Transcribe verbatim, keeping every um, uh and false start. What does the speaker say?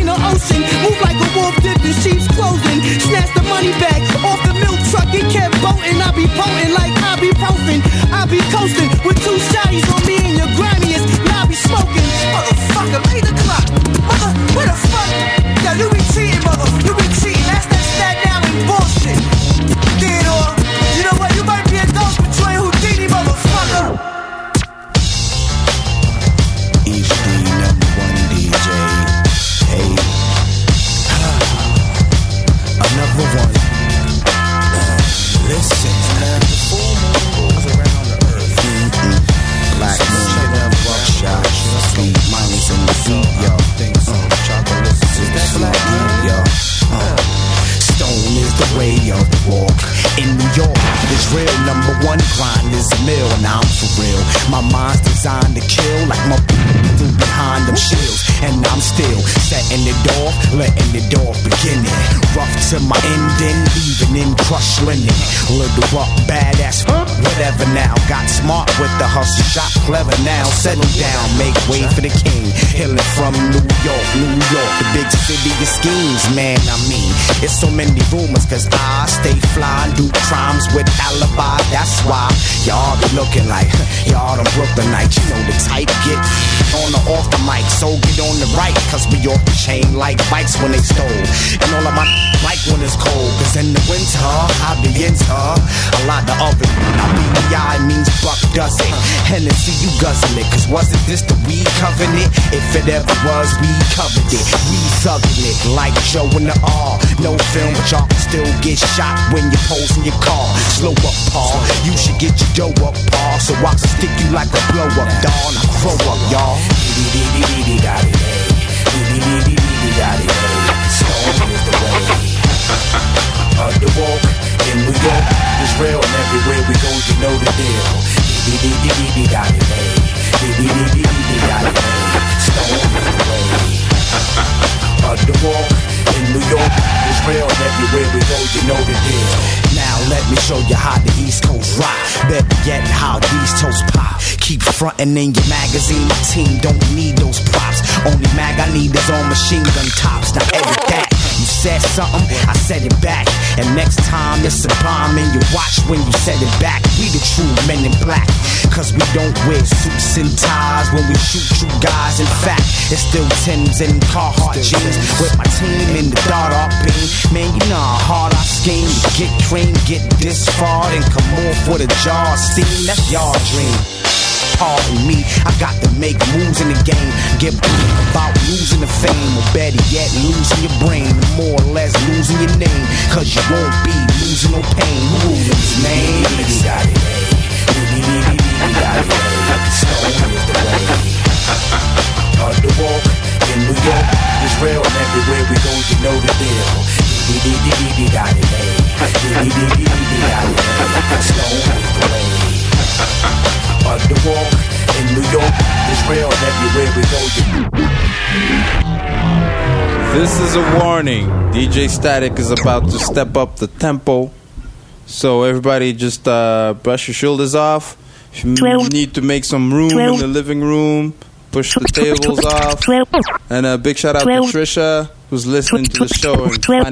the ocean. Move like a wolf dipped in sheep's clothing. Snatch the money back off the milk truck. It kept boating. I be potent like ibuprofen. I be coasting with two shotties on me and your grimiest. Now I be smoking. Motherfucker, lay the clock. Mother, where the fuck? Yo, you be cheating, mother. You be cheating. That's that stat down and bullshit. Theodore, you know what? You might be a dog, but you ain't Houdini, motherfucker. H D number one D J. Hey, another one. Uh, listen, the full moon goes around the earth. Mm-mm. Black moon, buckshot, sweet minus in the beat, yo. Think so? Chocolate is that black moon, yo. Uh, Stone is the way of the walk. In New York, this real number one grind is a mill, and I'm for real. My mind's designed to kill like my through behind them shields, and I'm still setting it off, letting it off beginning. Rough to my ending, even in crushed linen. Little up, badass, whatever now. Got smart with the hustle, shot clever now. Settle down, make way for the king. Hailing from New York, New York, the big city of schemes, man. I mean, it's so many rumors, cause I stay fly and do crimes with alibi. That's why y'all be looking like y'all them Brooklynites. You know the type, get on the off the mic, so get on the right, cause we off the chain like bikes when they stole. And all of my like when it's cold, cause in the winter I be into a lot of other. I B B I means buck does it. Hennessy, you guzzle it, cause wasn't this the weed covenant? If it ever was, we covered it. We thugging it like Joe in the R. No film, but y'all can still get shot when you pose in your car. Slow up, Paul. You should get your dough up, Paul, so I can stick you like a blow up, dog. Now grow up, y'all. Stone is the way. Underwalk in New York is real, and everywhere we go, you know the deal. Stone is the way. Underwalk in New York is real, and everywhere we go, you know the deal. Now let me show you how the East Coast rock. Better yet, how these toes pop. Keep frontin' in your magazine. My team don't need those props. Only mag I need is on machine gun tops. Now edit that. You said something, I said it back. And next time it's a bomb in your watch when you said it back. We the true men in black, cause we don't wear suits and ties when we shoot you guys. In fact, it's still Timbs and Carhartt jeans with my team in the dart art beam. Man, you know how hard I scheme to get cream, get this far, and come off with a jar of steam. That's y'all dream. Pardon me, I got to make moves in the game. Give about losing the fame, or better yet, losing your brain. More or less losing your name, cause you won't be losing no pain. Ruling his name. Stone is the way. Underwalk in New York is real, and everywhere we go, you know the deal. Stone is the way. Underwalk in New York is real, and everywhere we go, you. This is a warning. D J Static is about to step up the tempo, so everybody just uh, brush your shoulders off. If you need to make some room in the living room, push the tables off. And a big shout out to Trisha, who's listening to the show and